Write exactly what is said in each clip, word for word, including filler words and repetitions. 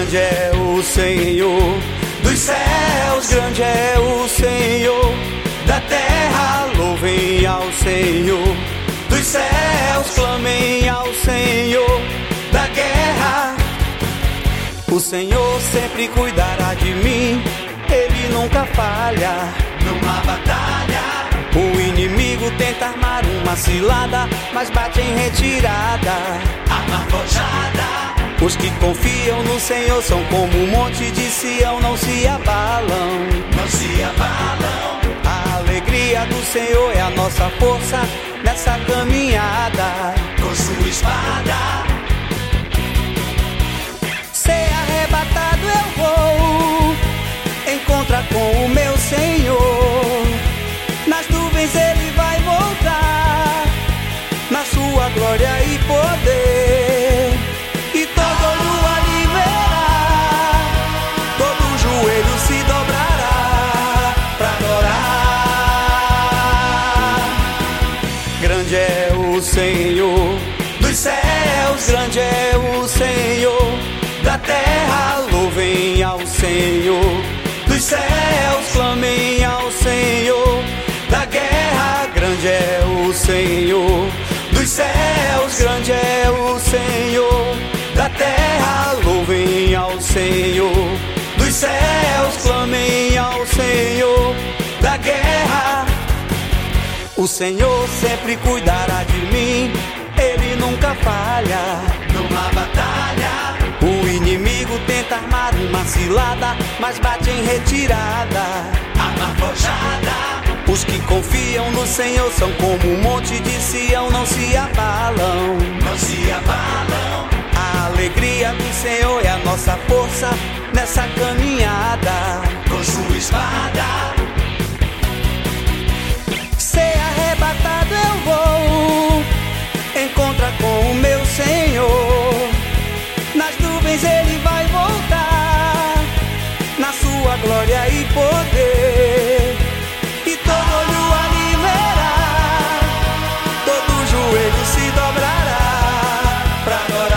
Grande é o Senhor dos céus, grande é o Senhor da terra, louvem ao Senhor dos céus, clamem ao Senhor da guerra. O Senhor sempre cuidará de mim, Ele nunca falha numa batalha. O inimigo tenta armar uma cilada, mas bate em retirada, arma forjada. Os que confiam no Senhor são como um monte de Sião, não se abalam, não se abalam. A alegria do Senhor é a nossa força nessa caminhada. Com sua espada, ser arrebatado eu vou, encontrar com o meu Senhor. Nas nuvens Ele vai voltar, na sua glória e poder. E todo olho ali verá, todo joelho se dobrará pra adorar. Grande é o Senhor dos céus, grande é o Senhor da terra, louvem ao Senhor dos céus, clamem ao Senhor da guerra. Grande é o Senhor dos céus, grande é o Senhor da terra, louvem ao Senhor dos céus, clamem ao Senhor da guerra. O Senhor sempre cuidará de mim, Ele nunca falha numa batalha. O inimigo tenta armar uma cilada, mas bate em retirada, arma forjada. Os que confiam no Senhor são como um monte de Sião, não se abalam, não se abalam. A alegria do Senhor é a nossa força nessa caminhada. Com sua espada, ser arrebatado eu vou, encontrar com o meu Senhor. Nas nuvens Ele vai voltar, na sua glória e poder. E todo olho ali verá, todo joelho se dobrará pra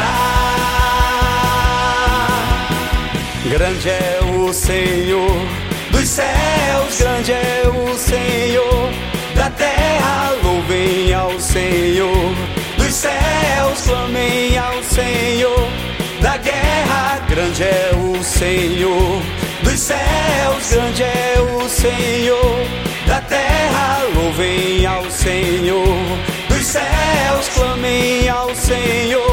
adorar. Grande é o Senhor dos céus, grande é o Senhor da terra, louvem ao Senhor dos céus, clamem ao Senhor da guerra. Grande é o Senhor dos céus, grande é o Senhor da terra, louvem ao Senhor dos céus, clamem ao Senhor